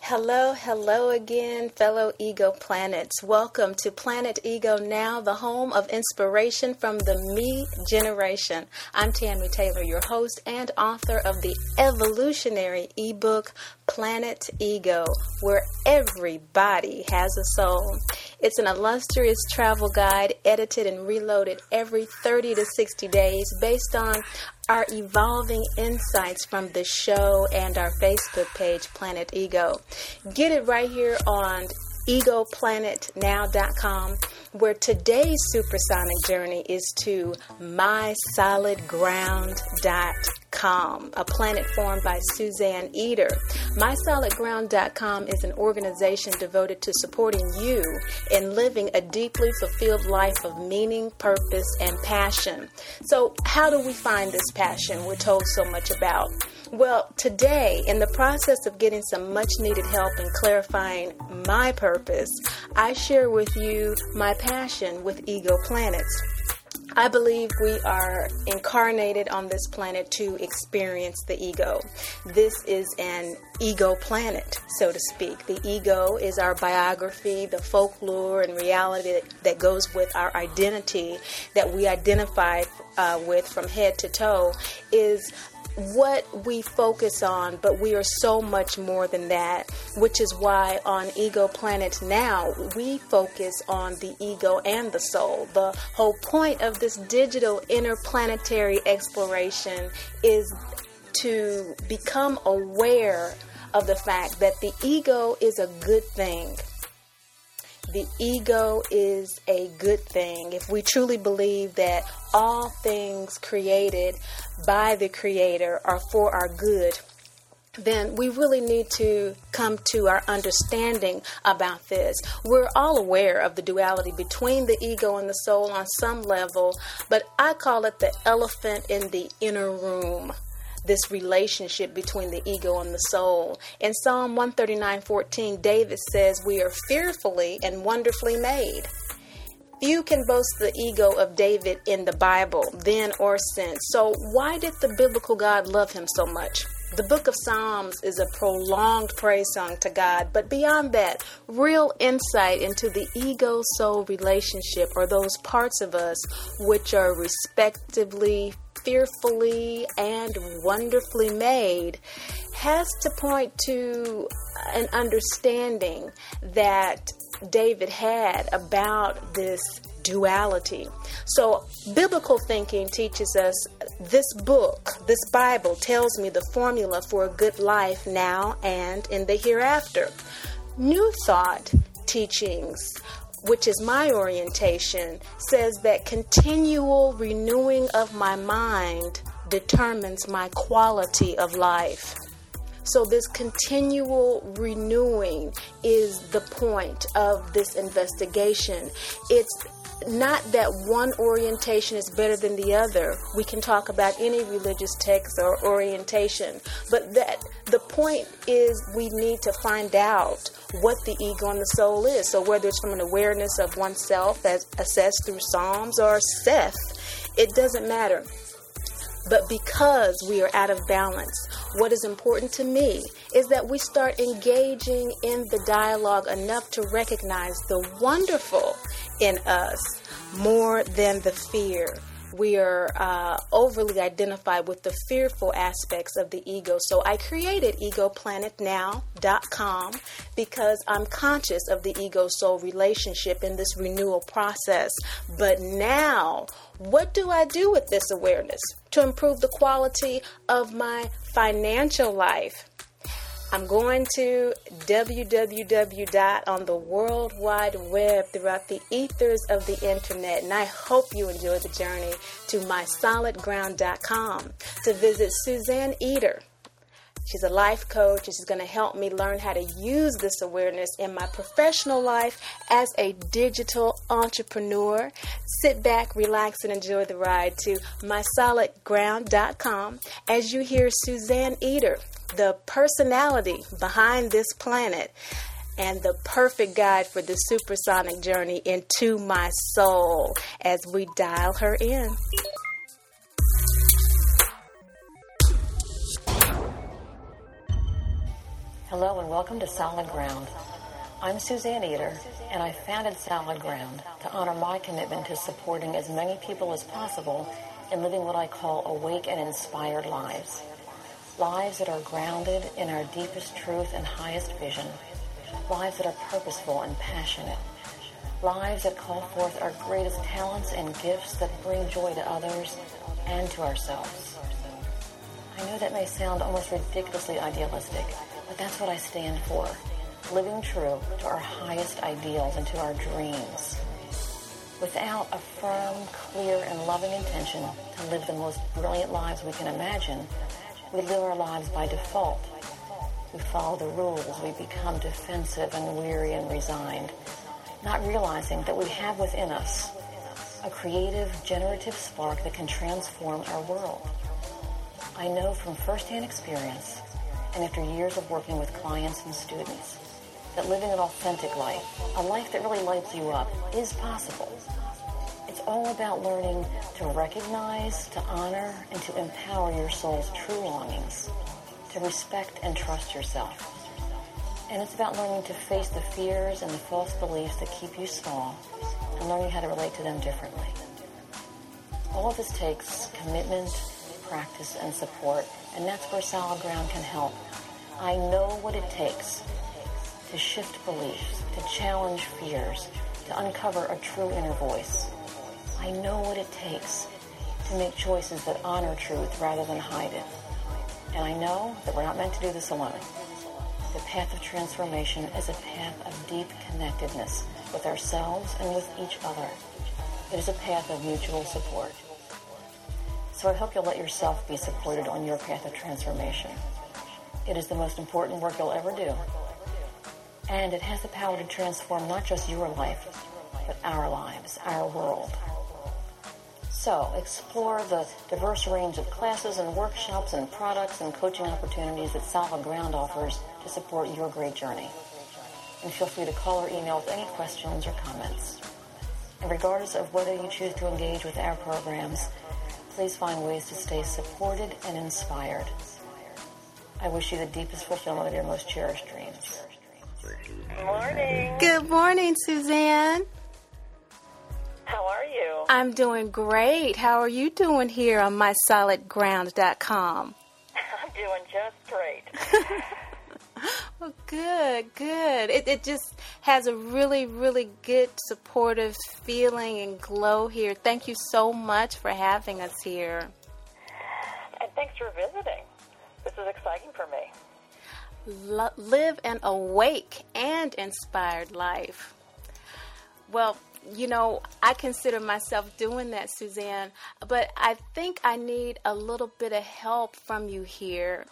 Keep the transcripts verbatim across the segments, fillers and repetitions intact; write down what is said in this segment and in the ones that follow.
Hello, hello again, fellow Ego Planets. Welcome to Planet Ego Now, the home of inspiration from the Me generation. I'm Tammy Taylor, your host and author of the evolutionary ebook, Planet Ego, where everybody has a soul. It's an illustrious travel guide edited and reloaded every thirty to sixty days based on our evolving insights from the show and our Facebook page, Planet Ego. Get it right here on ego planet now dot com, where today's supersonic journey is to my solid ground dot com, a planet formed by Suzanne Eder. my solid ground dot com is an organization devoted to supporting you in living a deeply fulfilled life of meaning, purpose, and passion. So how do we find this passion we're told so much about? Well, today, in the process of getting some much-needed help in clarifying my purpose, I share with you my passion with Ego Planets. I believe we are incarnated on this planet to experience the ego. This is an ego planet, so to speak. The ego is our biography, the folklore and reality that goes with our identity, that we identify uh, with from head to toe, is what we focus on, but we are so much more than that, which is why on Ego Planet Now, we focus on the ego and the soul. The whole point of this digital interplanetary exploration is to become aware of the fact that the ego is a good thing. The ego is a good thing. If we truly believe that all things created by the Creator are for our good, then we really need to come to our understanding about this. We're all aware of the duality between the ego and the soul on some level, but I call it the elephant in the inner room. This relationship between the ego and the soul. In Psalm one thirty-nine fourteen, David says we are fearfully and wonderfully made. Few can boast the ego of David in the Bible, then or since. So why did the biblical God love him so much? The book of Psalms is a prolonged praise song to God, but beyond that, real insight into the ego-soul relationship, or those parts of us which are respectively fearfully and wonderfully made, has to point to an understanding that David had about this duality. So biblical thinking teaches us this book, this Bible, tells me the formula for a good life now and in the hereafter. New Thought teachings, which is my orientation, says that continual renewing of my mind determines my quality of life. So this continual renewing is the point of this investigation. It's not that one orientation is better than the other. We can talk about any religious text or orientation, but that the point is we need to find out what the ego and the soul is. So whether it's from an awareness of oneself as assessed through Psalms or Seth, it doesn't matter. But because we are out of balance, what is important to me is that we start engaging in the dialogue enough to recognize the wonderful in us more than the fear. We are uh, overly identified with the fearful aspects of the ego. So I created ego planet now dot com because I'm conscious of the ego-soul relationship in this renewal process. But now, what do I do with this awareness to improve the quality of my financial life? I'm going to w w w dot on the World Wide Web throughout the ethers of the internet, and I hope you enjoy the journey to my solid ground dot com to visit Suzanne Eder. She's a life coach, and she's going to help me learn how to use this awareness in my professional life as a digital entrepreneur. Sit back, relax, and enjoy the ride to my solid ground dot com as you hear Suzanne Eder, the personality behind this planet and the perfect guide for the supersonic journey into my soul, as we dial her in. Hello and welcome to Solid Ground. I'm Suzanne Eder, and I founded Solid Ground to honor my commitment to supporting as many people as possible in living what I call awake and inspired lives. Lives that are grounded in our deepest truth and highest vision. Lives that are purposeful and passionate. Lives that call forth our greatest talents and gifts that bring joy to others and to ourselves. I know that may sound almost ridiculously idealistic, but that's what I stand for. Living true to our highest ideals and to our dreams. Without a firm, clear, and loving intention to live the most brilliant lives we can imagine, we live our lives by default. We follow the rules. We become defensive and weary and resigned, not realizing that we have within us a creative, generative spark that can transform our world. I know from firsthand experience, and after years of working with clients and students, that living an authentic life, a life that really lights you up, is possible. It's all about learning to recognize, to honor, and to empower your soul's true longings, to respect and trust yourself. And it's about learning to face the fears and the false beliefs that keep you small and learning how to relate to them differently. All of this takes commitment, practice, and support, and that's where Solid Ground can help. I know what it takes to shift beliefs, to challenge fears, to uncover a true inner voice. I know what it takes to make choices that honor truth rather than hide it. And I know that we're not meant to do this alone. The path of transformation is a path of deep connectedness with ourselves and with each other. It is a path of mutual support. So I hope you'll let yourself be supported on your path of transformation. It is the most important work you'll ever do. And it has the power to transform not just your life, but our lives, our world. So explore the diverse range of classes and workshops and products and coaching opportunities that Solid Ground offers to support your great journey. And feel free to call or email with any questions or comments. And regardless of whether you choose to engage with our programs, please find ways to stay supported and inspired. I wish you the deepest fulfillment of your most cherished dreams. Good morning. Good morning, Suzanne. How are you? I'm doing great. How are you doing here on my solid ground dot com? I'm doing just great. Well, good, good. It, it just has a really, really good, supportive feeling and glow here. Thank you so much for having us here. And thanks for visiting. This is exciting for me. L- live an awake and inspired life. Well, you know, I consider myself doing that, Suzanne, but I think I need a little bit of help from you here.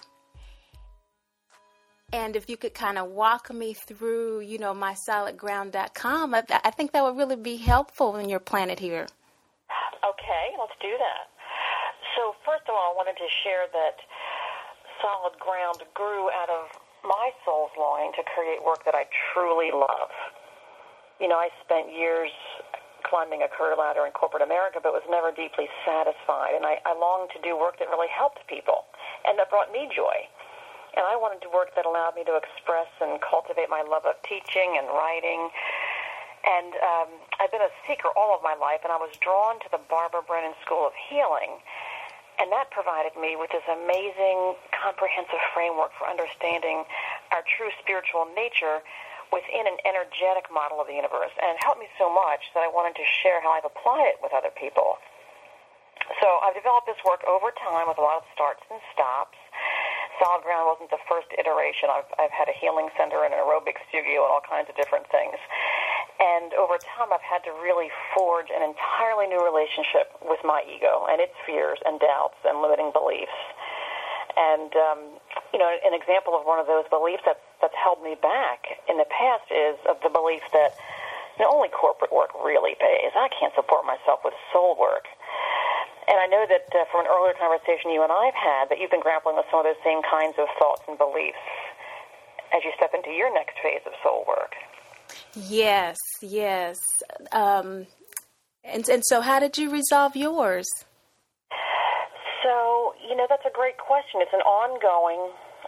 And if you could kind of walk me through, you know, my solid ground dot com, I, I think that would really be helpful in your planet here. Okay, let's do that. So first of all, I wanted to share that Solid Ground grew out of my soul's longing to create work that I truly love. You know, I spent years climbing a career ladder in corporate America, but was never deeply satisfied. And I, I longed to do work that really helped people and that brought me joy. And I wanted to work that allowed me to express and cultivate my love of teaching and writing. And um, I've been a seeker all of my life, and I was drawn to the Barbara Brennan School of Healing. And that provided me with this amazing, comprehensive framework for understanding our true spiritual nature within an energetic model of the universe. And it helped me so much that I wanted to share how I've applied it with other people. So I've developed this work over time with a lot of starts and stops. Solid Ground wasn't the first iteration. I've, I've had a healing center and an aerobic studio and all kinds of different things. And over time, I've had to really forge an entirely new relationship with my ego and its fears and doubts and limiting beliefs. And, um, you know, an example of one of those beliefs that's, that's held me back in the past is of the belief that you know, only corporate work really pays. I can't support myself with soul work. And I know that uh, from an earlier conversation you and I have had that you've been grappling with some of those same kinds of thoughts and beliefs as you step into your next phase of soul work. Yes, yes. Um, and, and so how did you resolve yours? So, you know, that's a great question. It's an ongoing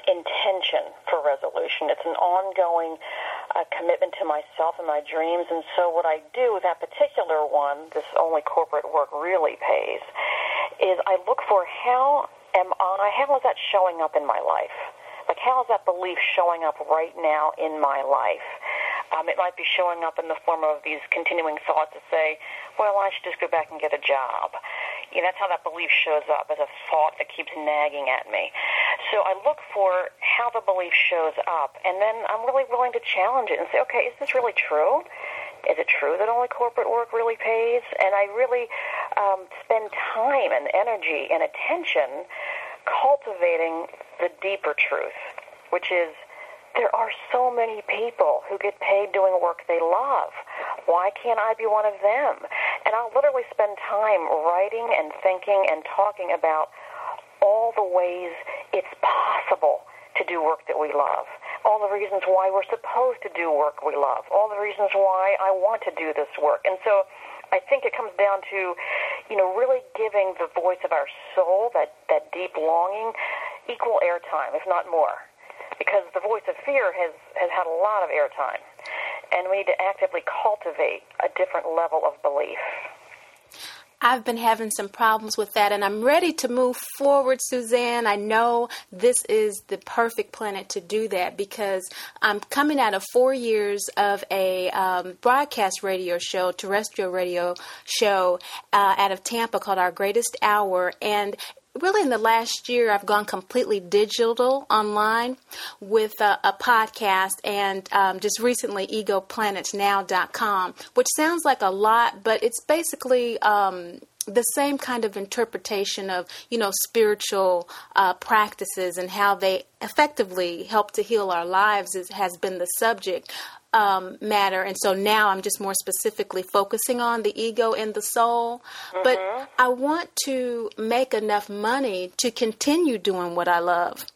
intention for resolution. It's an ongoing uh, commitment to myself and my dreams. And so what I do with that particular one, this Only Corporate Work Really Pays, is I look for how am I, how is that showing up in my life? Like, how is that belief showing up right now in my life? Um, it might be showing up in the form of these continuing thoughts that say, well, I should just go back and get a job. You know, that's how that belief shows up, as a thought that keeps nagging at me. So I look for how the belief shows up, and then I'm really willing to challenge it and say, okay, is this really true? Is it true that only corporate work really pays? And I really um, spend time and energy and attention cultivating the deeper truth, which is there are so many people who get paid doing work they love. Why can't I be one of them? And I'll literally spend time writing and thinking and talking about all the ways it's possible to do work that we love, all the reasons why we're supposed to do work we love, all the reasons why I want to do this work. And so I think it comes down to, you know, really giving the voice of our soul, that, that deep longing, equal airtime, if not more. Because the voice of fear has, has had a lot of airtime. And we need to actively cultivate a different level of belief. I've been having some problems with that, and I'm ready to move forward, Suzanne. I know this is the perfect planet to do that because I'm coming out of four years of a um, broadcast radio show, terrestrial radio show uh, out of Tampa called Our Greatest Hour, and really, in the last year, I've gone completely digital online with a, a podcast and um, just recently ego planets now dot com, which sounds like a lot, but it's basically um, the same kind of interpretation of, you know, spiritual uh, practices and how they effectively help to heal our lives is, has been the subject Um, matter. And so now I'm just more specifically focusing on the ego and the soul. Mm-hmm. But I want to make enough money to continue doing what I love.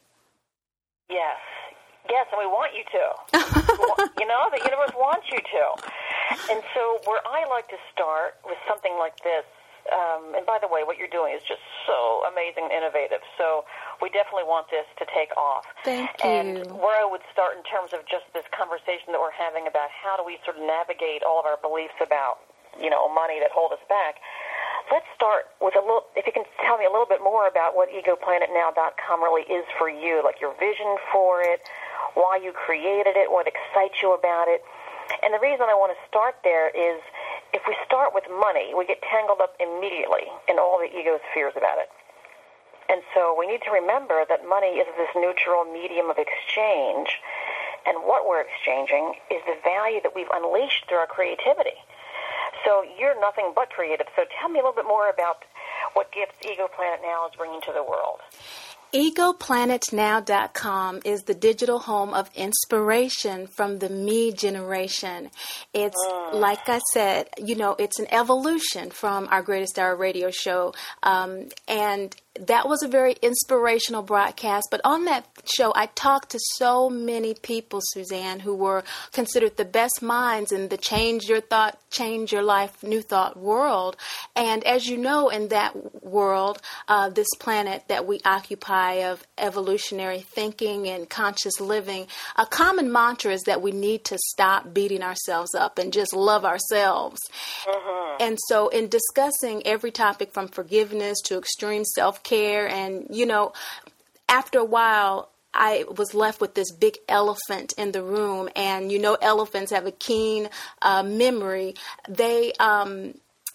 Yes. Yes, and we want you to. You know, the universe wants you to. And so where I like to start with something like this, um, and by the way, what you're doing is just so amazing and innovative. So we definitely want this to take off. Thank you. And where I would start in terms of just this conversation that we're having about how do we sort of navigate all of our beliefs about, you know, money that hold us back, let's start with a little, if you can tell me a little bit more about what ego planet now dot com really is for you, like your vision for it, why you created it, what excites you about it. And the reason I want to start there is if we start with money, we get tangled up immediately in all the ego's fears about it. And so we need to remember that money is this neutral medium of exchange, and what we're exchanging is the value that we've unleashed through our creativity. So you're nothing but creative. So tell me a little bit more about what gifts Ego Planet Now is bringing to the world. ego planet now dot com is the digital home of inspiration from the me generation. It's, mm. like I said, you know, it's an evolution from Our Greatest Hour radio show. Um, and that was a very inspirational broadcast. But on that show, I talked to so many people, Suzanne, who were considered the best minds in the Change Your Thought, Change Your Life, New Thought world. And as you know, in that world, uh, this planet that we occupy of evolutionary thinking and conscious living, a common mantra is that we need to stop beating ourselves up and just love ourselves. Mm-hmm. And so in discussing every topic from forgiveness to extreme self-care, and, you know, after a while, I was left with this big elephant in the room. And, you know, elephants have a keen uh, memory. They... Um,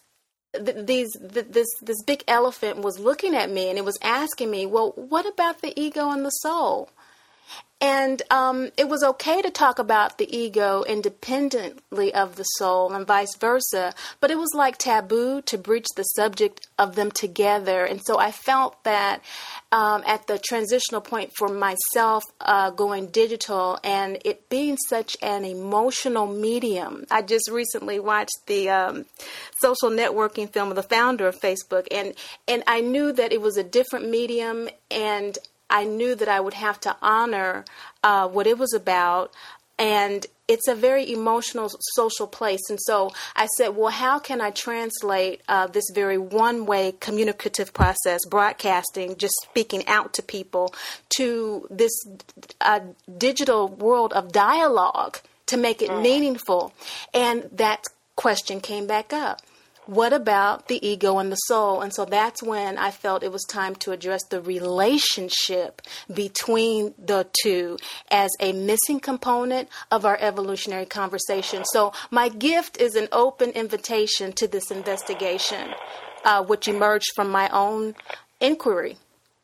th- these th- this this big elephant was looking at me, and it was asking me, well, what about the ego and the soul? And um, it was okay to talk about the ego independently of the soul and vice versa, but it was like taboo to breach the subject of them together. And so I felt that um, at the transitional point for myself uh, going digital and it being such an emotional medium, I just recently watched the um, social networking film of the founder of Facebook, and, and I knew that it was a different medium, and I knew that I would have to honor uh, what it was about and it's a very emotional social place. And so I said, well, how can I translate uh, this very one-way communicative process, broadcasting, just speaking out to people, to this uh, digital world of dialogue to make it meaningful? And that question came back up. What about the ego and the soul? And so that's when I felt it was time to address the relationship between the two as a missing component of our evolutionary conversation. So my gift is an open invitation to this investigation, uh, which emerged from my own inquiry.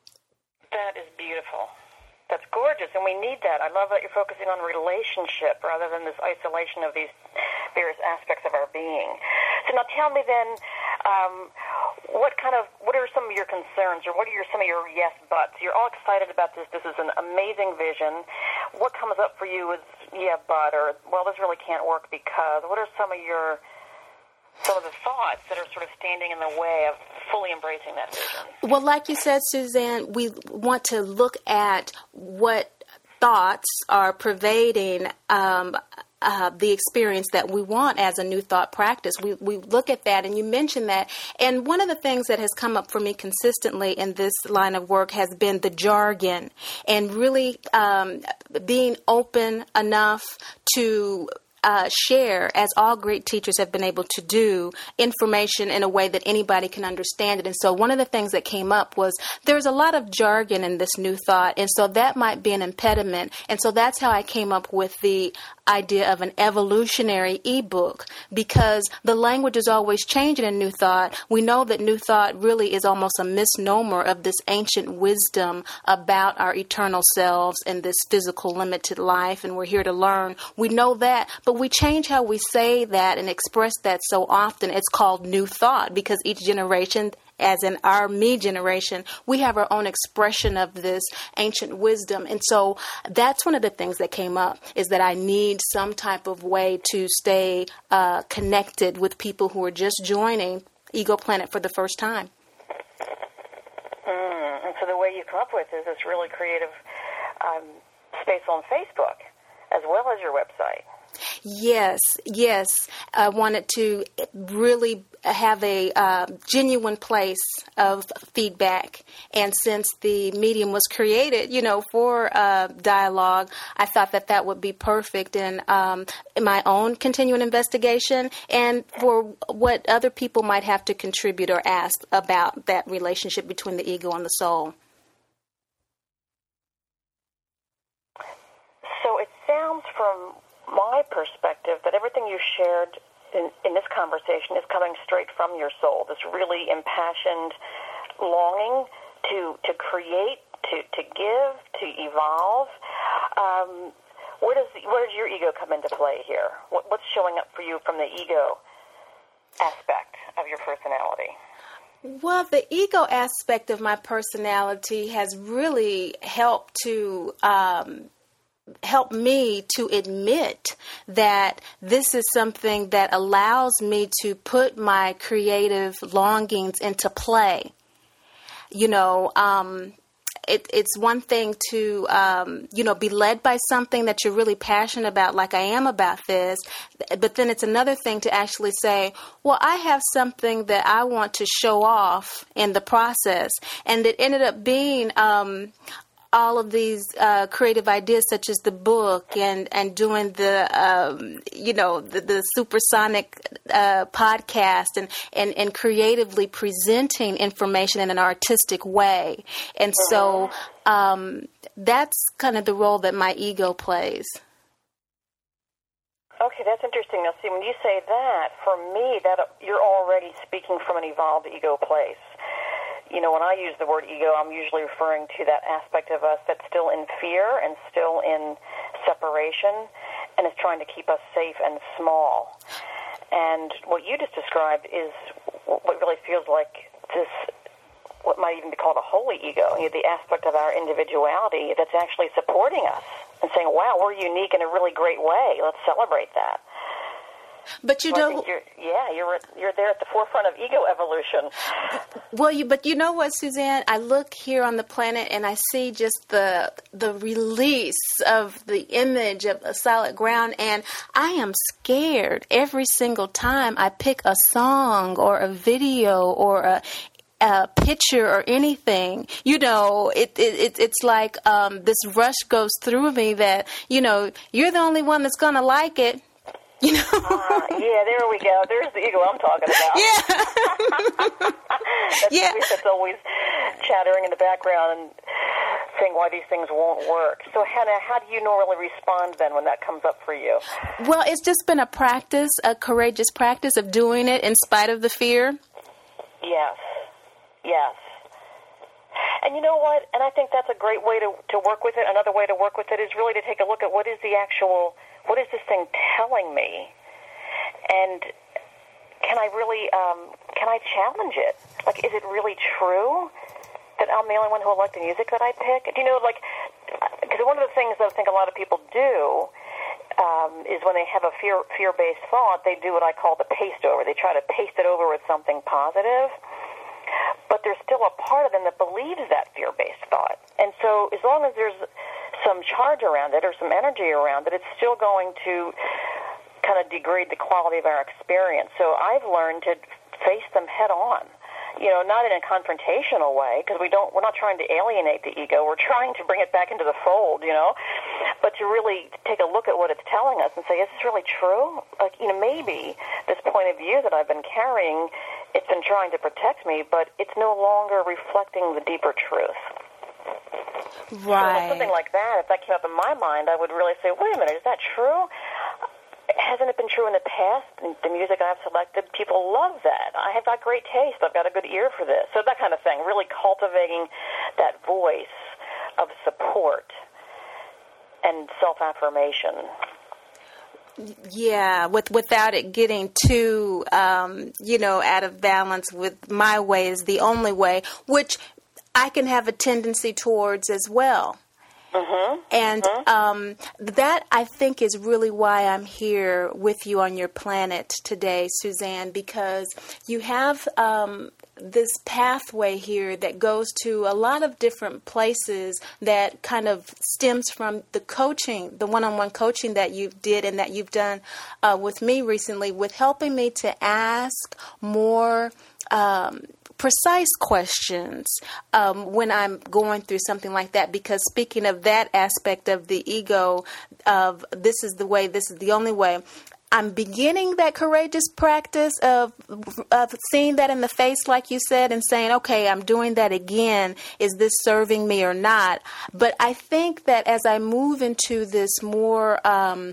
That is beautiful. That's gorgeous, and we need that. I love that you're focusing on relationship rather than this isolation of these various aspects of our being. So now tell me then, um, what kind of, what are some of your concerns, or what are your, some of your yes buts? You're all excited about this. This is an amazing vision. What comes up for you is, yeah, but, or, well, this really can't work because. What are some of your, some of the thoughts that are sort of standing in the way of fully embracing that vision? Well, like you said, Suzanne, we want to look at what thoughts are pervading um, uh, the experience that we want as a new thought practice. We we look at that, and you mentioned that. And one of the things that has come up for me consistently in this line of work has been the jargon, and really um, being open enough to Uh, share, as all great teachers have been able to do, information in a way that anybody can understand it. And so one of the things that came up was there's a lot of jargon in this new thought, and so that might be an impediment. And so that's how I came up with the idea of an evolutionary ebook, because the language is always changing in New Thought. We know that New Thought really is almost a misnomer of this ancient wisdom about our eternal selves and this physical limited life, and we're here to learn. We know that, but we change how we say that and express that so often. It's called New Thought because each generation, as in our me generation, we have our own expression of this ancient wisdom. And so that's one of the things that came up, is that I need some type of way to stay uh, connected with people who are just joining Ego Planet for the first time. Mm, and so the way you come up with is this really creative um, space on Facebook as well as your website. Yes, yes. I wanted to really have a uh, genuine place of feedback. And since the medium was created, you know, for uh, dialogue, I thought that that would be perfect in, um, in my own continuing investigation and for what other people might have to contribute or ask about that relationship between the ego and the soul. So it sounds from my perspective that everything you shared in, in this conversation is coming straight from your soul, this really impassioned longing to to create, to, to give, to evolve. Um, where does where does your ego come into play here? What, what's showing up for you from the ego aspect of your personality? Well, the ego aspect of my personality has really helped to um, help me to admit that this is something that allows me to put my creative longings into play. You know, um, it, it's one thing to, um, you know, be led by something that you're really passionate about, like I am about this. But then it's another thing to actually say, well, I have something that I want to show off in the process. And it ended up being um all of these uh, creative ideas, such as the book and, and doing the, um, you know, the, the supersonic uh, podcast and, and, and creatively presenting information in an artistic way. And so um, that's kind of the role that my ego plays. Okay, that's interesting. Now, see, when you say that, for me, that you're already speaking from an evolved ego place. You know, when I use the word ego, I'm usually referring to that aspect of us that's still in fear and still in separation and is trying to keep us safe and small. And what you just described is what really feels like this, what might even be called a holy ego, you know, the aspect of our individuality that's actually supporting us and saying, wow, we're unique in a really great way. Let's celebrate that. But you so know, you're, yeah, you're you're there at the forefront of ego evolution. Well, you but you know what, Suzanne? I look here on the planet and I see just the the release of the image of a solid ground, and I am scared every single time I pick a song or a video or a a picture or anything. You know, it, it, it it's like um, this rush goes through me that, you know, you're the only one that's going to like it. You know? uh, yeah, there we go. There's the ego I'm talking about. Yeah. that's yeah. the that's always chattering in the background and saying why these things won't work. So, Hannah, how do you normally respond then when that comes up for you? Well, it's just been a practice, a courageous practice of doing it in spite of the fear. Yes. Yes. And you know what? And I think that's a great way to, to work with it. Another way to work with it is really to take a look at what is the actual, what is this thing telling me? And can I really, um, can I challenge it? Like, is it really true that I'm the only one who will like the music that I pick? Do you know, like, because one of the things that I think a lot of people do um, is when they have a fear, fear-based thought, they do what I call the paste over. They try to paste it over with something positive. But there's still a part of them that believes that fear-based thought. And so as long as there's some charge around it or some energy around it, it's still going to kind of degrade the quality of our experience. So I've learned to face them head on, you know, not in a confrontational way, because we don't, we're not trying to alienate the ego. We're trying to bring it back into the fold, you know, but to really take a look at what it's telling us and say, is this really true? Like, you know, maybe this point of view that I've been carrying, it's been trying to protect me, but it's no longer reflecting the deeper truth. Right. So something like that, if that came up in my mind, I would really say, wait a minute, is that true? Hasn't it been true in the past? The music I've selected, people love that. I have got great taste. I've got a good ear for this. So that kind of thing, really cultivating that voice of support and self-affirmation. Yeah, with without it getting too, um, you know, out of balance with my way is the only way, which I can have a tendency towards as well. Mm-hmm. And mm-hmm. Um, that, I think, is really why I'm here with you on your planet today, Suzanne, because you have um, this pathway here that goes to a lot of different places that kind of stems from the coaching, the one-on-one coaching that you did and that you've done uh, with me recently, with helping me to ask more um precise questions um, when I'm going through something like that, because speaking of that aspect of the ego, of this is the way, this is the only way, I'm beginning that courageous practice of, of seeing that in the face, like you said, and saying, okay, I'm doing that again. Is this serving me or not? But I think that as I move into this more um,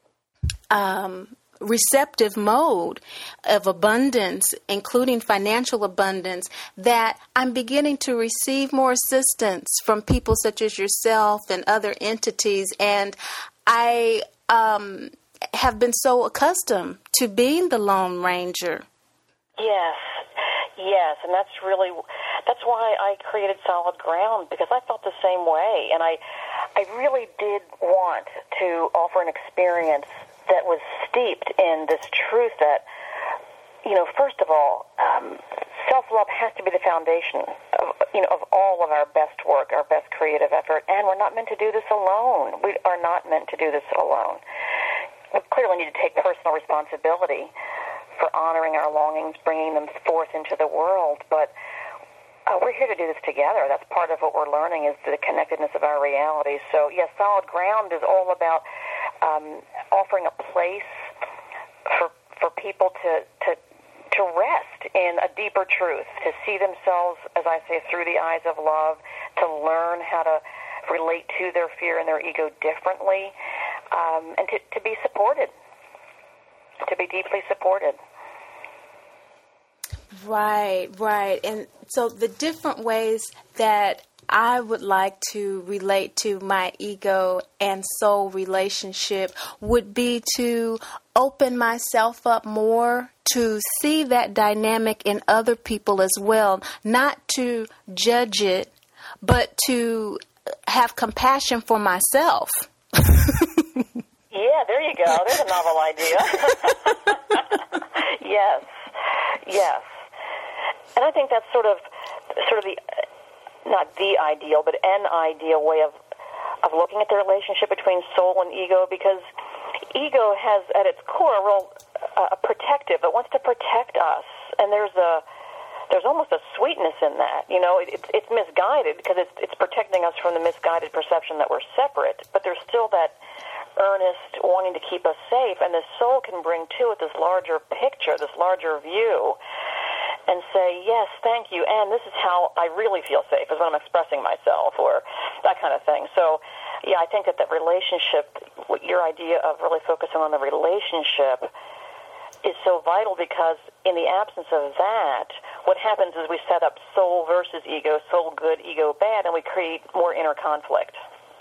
um receptive mode of abundance, including financial abundance, that I'm beginning to receive more assistance from people such as yourself and other entities. And I um, have been so accustomed to being the Lone Ranger. Yes, yes, and that's really, that's why I created Solid Ground, because I felt the same way, and I, I really did want to offer an experience that was steeped in this truth that, you know, first of all, um, self-love has to be the foundation of, you know, of all of our best work, our best creative effort, and we're not meant to do this alone. We are not meant to do this alone. We clearly need to take personal responsibility for honoring our longings, bringing them forth into the world, but uh, we're here to do this together. That's part of what we're learning, is the connectedness of our reality. So, yes, Solid Ground is all about um, offering a place for for people to, to to rest in a deeper truth, to see themselves, as I say, through the eyes of love, to learn how to relate to their fear and their ego differently, um, and to, to be supported, to be deeply supported. Right, right. And so the different ways that I would like to relate to my ego and soul relationship would be to open myself up more to see that dynamic in other people as well, not to judge it, but to have compassion for myself. Yeah, there you go. There's a novel idea. think that's sort of sort of the not the ideal, but an ideal way of of looking at the relationship between soul and ego, because ego has at its core a real uh, protective. It wants to protect us, and there's a there's almost a sweetness in that. You know, it, it's it's misguided because it's it's protecting us from the misguided perception that we're separate, but there's still that earnest wanting to keep us safe, and the soul can bring to it this larger picture, this larger view, and say, yes, thank you, and this is how I really feel safe, is when I'm expressing myself, or that kind of thing. So, yeah, I think that that relationship, your idea of really focusing on the relationship is so vital, because in the absence of that, what happens is we set up soul versus ego, soul good, ego bad, and we create more inner conflict.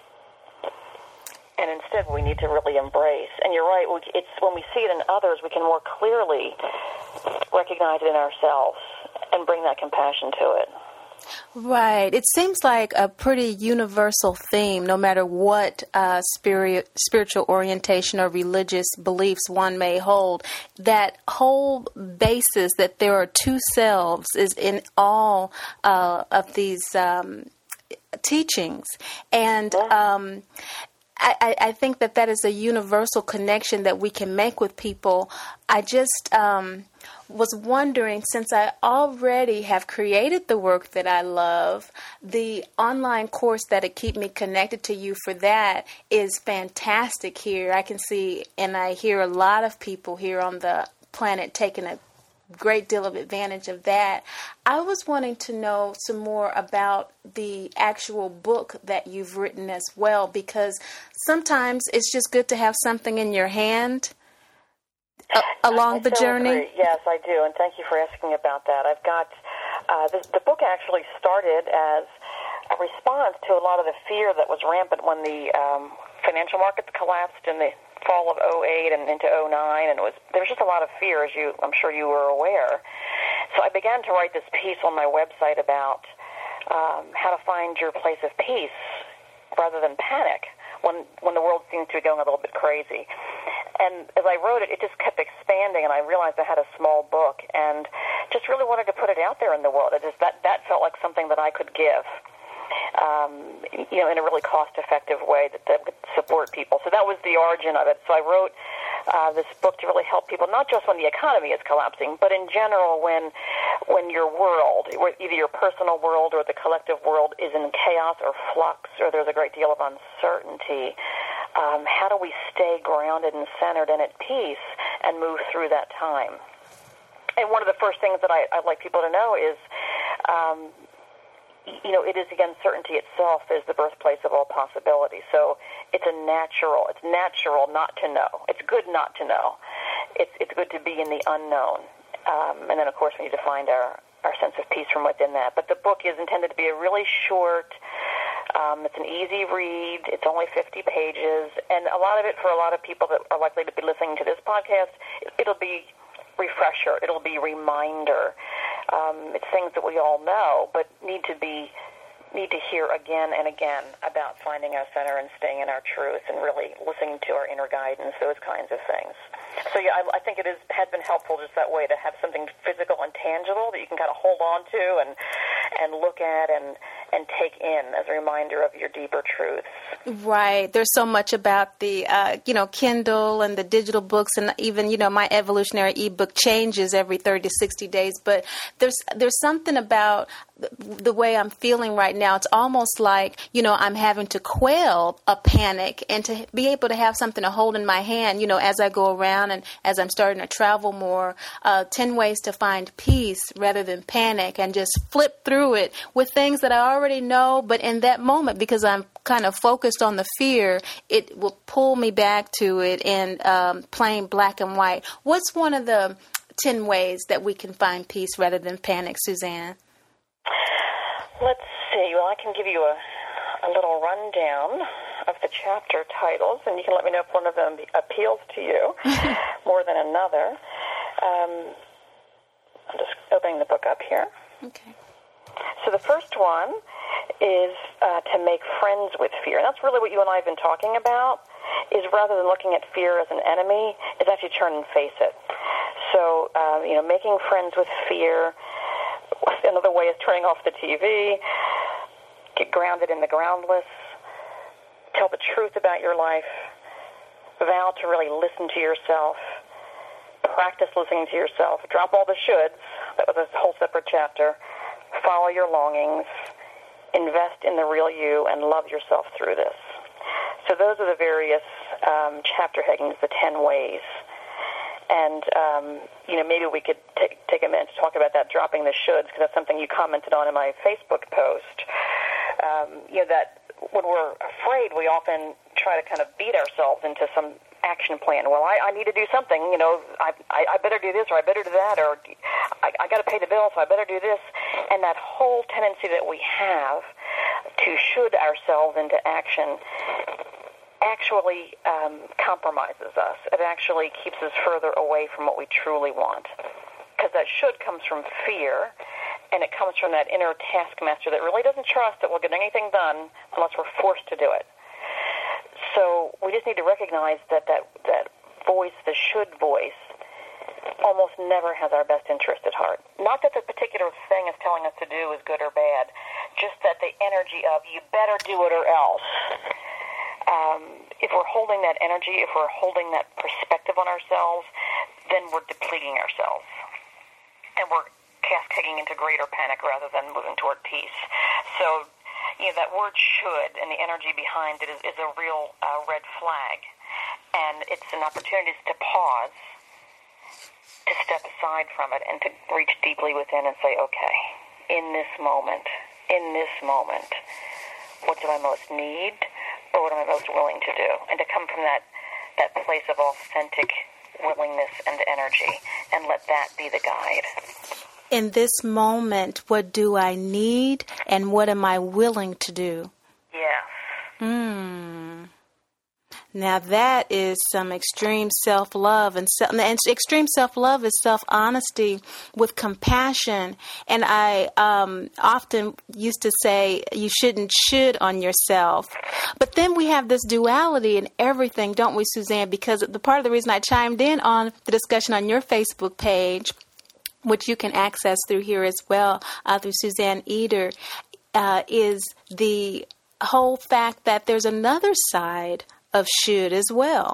And instead, we need to really embrace. And you're right, it's when we see it in others, we can more clearly recognize it in ourselves and bring that compassion to it. Right. It seems like a pretty universal theme, no matter what uh, spirit, spiritual orientation or religious beliefs one may hold. That whole basis that there are two selves is in all uh, of these um, teachings. And um I, I think that that is a universal connection that we can make with people. I just um, was wondering, since I already have created the work that I love, the online course that'll keep me connected to you for that is fantastic here. I can see and I hear a lot of people here on the planet taking a great deal of advantage of that. I was wanting to know some more about the actual book that you've written as well, because sometimes it's just good to have something in your hand uh, along I the so journey. Agree. Yes, I do, and thank you for asking about that. I've got uh, the, the book actually started as a response to a lot of the fear that was rampant when the um, financial markets collapsed in the fall of oh eight and into oh nine, and it was there was just a lot of fear, as you I'm sure you were aware. So I began to write this piece on my website about um, how to find your place of peace rather than panic when when the world seems to be going a little bit crazy. And as I wrote it, it just kept expanding, and I realized I had a small book, and just really wanted to put it out there in the world. It just that that felt like something that I could give. Um, you know, in a really cost-effective way that, that would support people. So that was the origin of it. So I wrote uh, this book to really help people, not just when the economy is collapsing, but in general when when your world, either your personal world or the collective world, is in chaos or flux, or there's a great deal of uncertainty. Um, how do we stay grounded and centered and at peace and move through that time? And one of the first things that I, I'd like people to know is um, you know, it is the uncertainty itself is the birthplace of all possibility. So it's a natural, it's natural not to know. It's good not to know. It's it's good to be in the unknown. Um, and then, of course, we need to find our, our sense of peace from within that. But the book is intended to be a really short, um, it's an easy read. It's only fifty pages. And a lot of it, for a lot of people that are likely to be listening to this podcast, it'll be refresher. It'll be reminder. Um, it's things that we all know, but need to be need to hear again and again about finding our center and staying in our truth and really listening to our inner guidance, those kinds of things. So yeah, I, I think it is has been helpful just that way to have something physical and tangible that you can kind of hold on to and and look at and and take in as a reminder of your deeper truths. Right. There's so much about the, uh, you know, Kindle and the digital books, and even, you know, my evolutionary ebook changes every thirty to sixty days. But there's there's something about the way I'm feeling right now. It's almost like, you know, I'm having to quell a panic, and to be able to have something to hold in my hand, you know, as I go around and as I'm starting to travel more, uh, ten ways to find peace rather than panic, and just flip through it with things that I already know. But in that moment, because I'm kind of focused on the fear, it will pull me back to it in um, plain black and white. What's one of the ten ways that we can find peace rather than panic, Suzanne? Let's see. Well, I can give you a, a little rundown of the chapter titles, and you can let me know if one of them appeals to you more than another. Um, I'm just opening the book up here. Okay. So the first one is uh, to make friends with fear. And that's really what you and I have been talking about, is rather than looking at fear as an enemy, is actually turn and face it. So, uh, you know, making friends with fear Another way is turning off the T V. Get grounded in the groundless. Tell the truth about your life. Vow to really listen to yourself. Practice listening to yourself. Drop all the shoulds. That was a whole separate chapter. Follow your longings. Invest in the real you and love yourself through this. So those are the various um, chapter headings, the ten ways. And, um, you know, maybe we could t- take a minute to talk about that, dropping the shoulds, because that's something you commented on in my Facebook post. Um, you know, that when we're afraid, we often try to kind of beat ourselves into some action plan. Well, I, I need to do something, you know, I, I, I better do this or I better do that, or I, I got to pay the bill, so I better do this. And that whole tendency that we have to should ourselves into action actually um, compromises us. It actually keeps us further away from what we truly want. Because that should comes from fear, and it comes from that inner taskmaster that really doesn't trust that we'll get anything done unless we're forced to do it. So we just need to recognize that that, that voice, the should voice, almost never has our best interest at heart. Not that the particular thing is telling us to do is good or bad, just that the energy of you better do it or else. Um, if we're holding that energy, if we're holding that perspective on ourselves, then we're depleting ourselves. And we're cascading into greater panic rather than moving toward peace. So, you know, that word should and the energy behind it is, is a real uh, red flag. And it's an opportunity to pause, to step aside from it, and to reach deeply within and say, okay, in this moment, in this moment, what do I most need? Or what am I most willing to do? And to come from that, that place of authentic willingness and energy, and let that be the guide. In this moment, what do I need, and what am I willing to do? Yes. Hmm. Now that is some extreme self-love, and, self, and extreme self-love is self-honesty with compassion. And I um, often used to say you shouldn't should on yourself. But then we have this duality in everything, don't we, Suzanne? Because the part of the reason I chimed in on the discussion on your Facebook page, which you can access through here as well, uh, through Suzanne Eder, uh, is the whole fact that there's another side of should as well.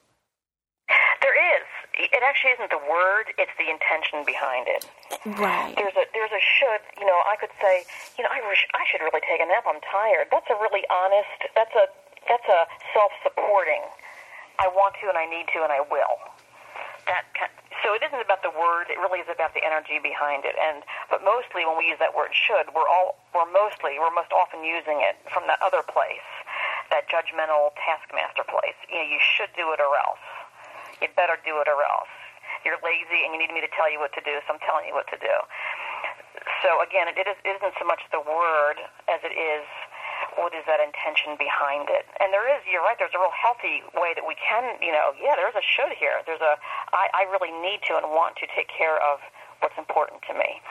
There is. It actually isn't the word, it's the intention behind it. Right. There's a there's a should, you know, I could say, you know, I wish I should really take a nap, I'm tired. That's a really honest, that's a that's a self-supporting. I want to and I need to and I will. That kind, so it isn't about the word, it really is about the energy behind it. And but mostly when we use that word should, we're all we're mostly we're most often using it from that other place, that judgmental taskmaster place. You know, you should do it or else. You better do it or else. You're lazy and you need me to tell you what to do, so I'm telling you what to do. So again, it, is, it isn't so much the word as it is what is that intention behind it. And there is, you're right, there's a real healthy way that we can, you know, yeah, there's a should here. There's a, I, I really need to and want to take care of what's important to me.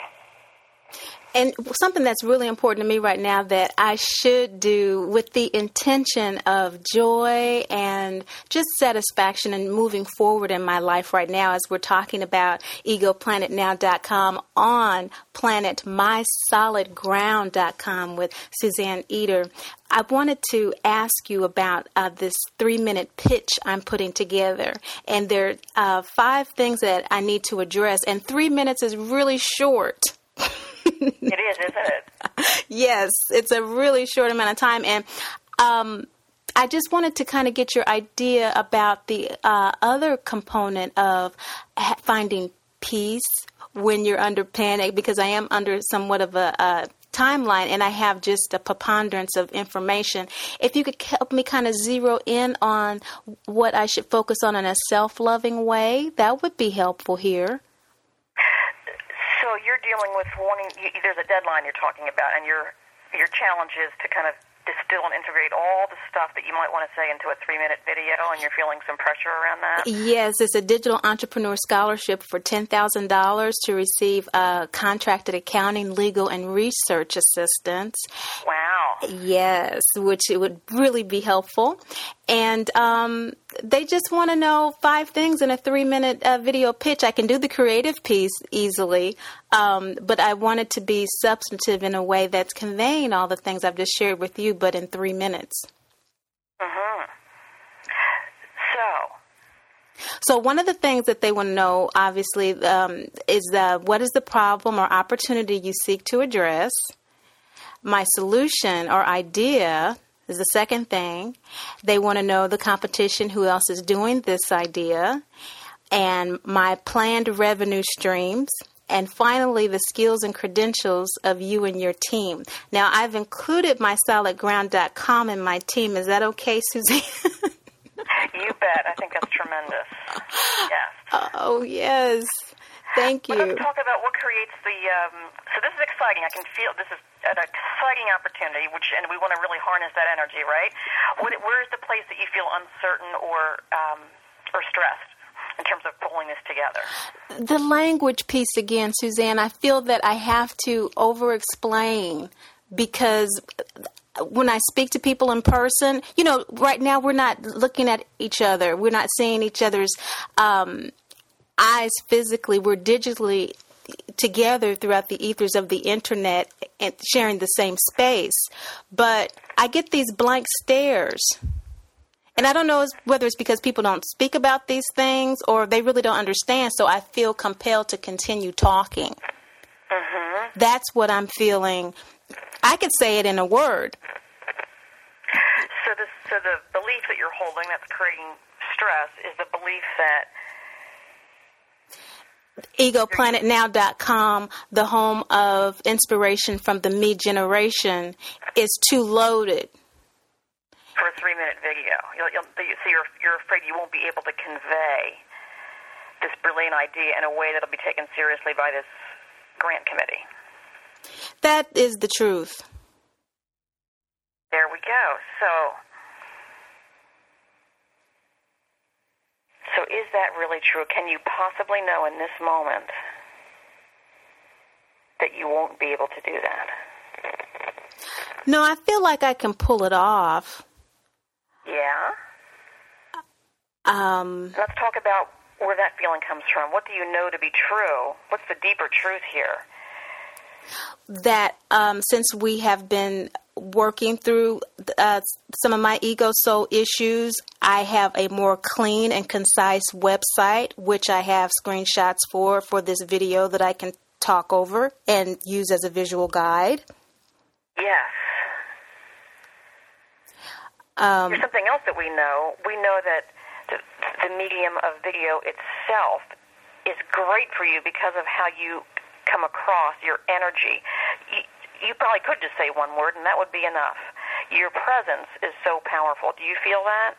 And something that's really important to me right now that I should do with the intention of joy and just satisfaction and moving forward in my life right now, as we're talking about ego planet now dot com on planet my solid ground dot com with Suzanne Eder. I wanted to ask you about uh, this three-minute pitch I'm putting together. And there are uh, five things that I need to address. And three minutes is really short. It is, isn't it? Yes, it's a really short amount of time. And um, I just wanted to kind of get your idea about the uh, other component of ha- finding peace when you're under panic, because I am under somewhat of a, a timeline and I have just a preponderance of information. If you could help me kind of zero in on what I should focus on in a self-loving way, that would be helpful here. So you're dealing with wanting, you, there's a deadline you're talking about, and your your challenge is to kind of distill and integrate all the stuff that you might want to say into a three-minute video, and you're feeling some pressure around that? Yes, it's a digital entrepreneur scholarship for ten thousand dollars to receive uh, contracted accounting, legal, and research assistance. Wow. Yes, which it would really be helpful. And um, they just want to know five things in a three-minute uh, video pitch. I can do the creative piece easily, um, but I want it to be substantive in a way that's conveying all the things I've just shared with you, but in three minutes. Mm-hmm. So... So one of the things that they want to know, obviously, um, is uh, what is the problem or opportunity you seek to address? My solution or idea is the second thing. They want to know the competition, who else is doing this idea, and my planned revenue streams, and finally the skills and credentials of you and your team. Now, I've included my solid ground dot com in my team. Is that okay, Suzanne? You bet. I think that's tremendous. Yes. Oh, yes. Thank you. Well, let's talk about what creates the, um, so this is exciting. I can feel this is an exciting opportunity, which, and we want to really harness that energy, right? What, where is the place that you feel uncertain or, um, or stressed in terms of pulling this together? The language piece again, Suzanne, I feel that I have to over-explain because when I speak to people in person, you know, right now we're not looking at each other. We're not seeing each other's um, eyes physically. We're digitally together throughout the ethers of the internet and sharing the same space. But I get these blank stares. And I don't know whether it's because people don't speak about these things or they really don't understand. So I feel compelled to continue talking. Mm-hmm. That's what I'm feeling. I could say it in a word. So the, so the belief that you're holding that's creating stress is the belief that ego planet now dot com, the home of inspiration from the me generation, is too loaded. For a three-minute video. You'll, you'll, so you're, you're afraid you won't be able to convey this brilliant idea in a way that will be taken seriously by this grant committee. That is the truth. There we go. So, so is that really true? Can you possibly know in this moment that you won't be able to do that? No, I feel like I can pull it off. Yeah? Um, Let's talk about where that feeling comes from. What do you know to be true? What's the deeper truth here? That um, since we have been working through uh, some of my ego soul issues, I have a more clean and concise website, which I have screenshots for, for this video that I can talk over and use as a visual guide. Yes. Um, There's something else that we know. We know that the, the medium of video itself is great for you because of how you come across, your energy. You, you probably could just say one word, and that would be enough. Your presence is so powerful. Do you feel that?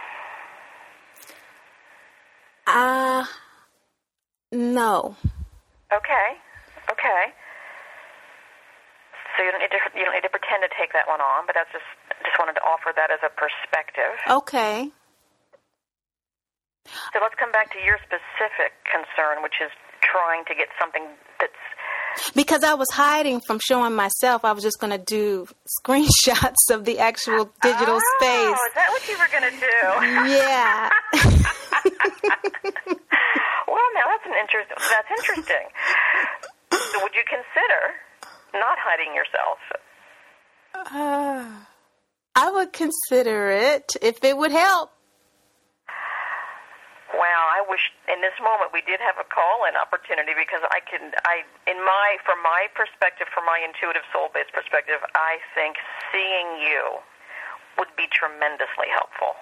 Uh, no. Okay. Okay. So you don't need to, you don't need to pretend to take that one on, but that's just just wanted to offer that as a perspective. Okay. So let's come back to your specific concern, which is trying to get something that's... Because I was hiding from showing myself, I was just going to do screenshots of the actual digital oh, space. Oh, is that what you were going to do? Yeah. Well, now that's an interest. That's interesting. So would you consider not hiding yourself? Uh, I would consider it if it would help. Wow, I wish in this moment we did have a call-in opportunity because I can, I, in my, from my perspective, from my intuitive soul-based perspective, I think seeing you would be tremendously helpful.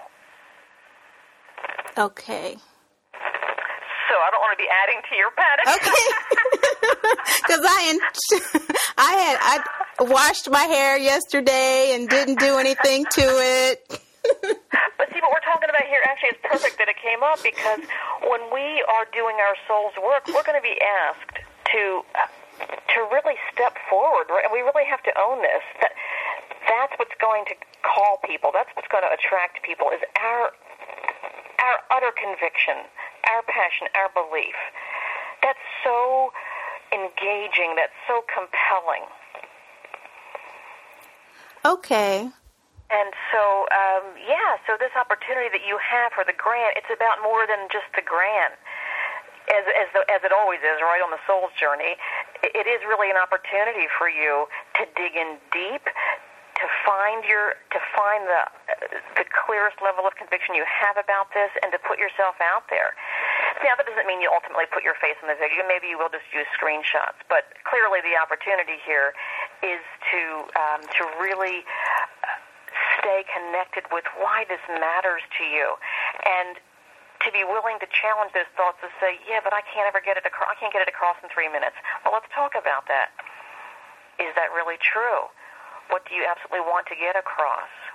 Okay. So I don't want to be adding to your panic. Okay. Because I, I had, I washed my hair yesterday and didn't do anything to it. But see, what we're talking about here actually is perfect that it came up because when we are doing our soul's work, we're going to be asked to to really step forward, and we really have to own this. That that's what's going to call people. That's what's going to attract people is our our utter conviction, our passion, our belief. That's so engaging. That's so compelling. Okay. And so, um, yeah, so this opportunity that you have for the grant, it's about more than just the grant, as as, the, as it always is, right, on the soul's journey. It, it is really an opportunity for you to dig in deep, to find your, to find the the clearest level of conviction you have about this, and to put yourself out there. Now, that doesn't mean you ultimately put your face in the video. Maybe you will just use screenshots. But clearly the opportunity here is to um, to really stay connected with why this matters to you, and to be willing to challenge those thoughts to say, yeah, but I can't ever get it across. I can't get it across in three minutes. Well, let's talk about that. Is that really true? What do you absolutely want to get across?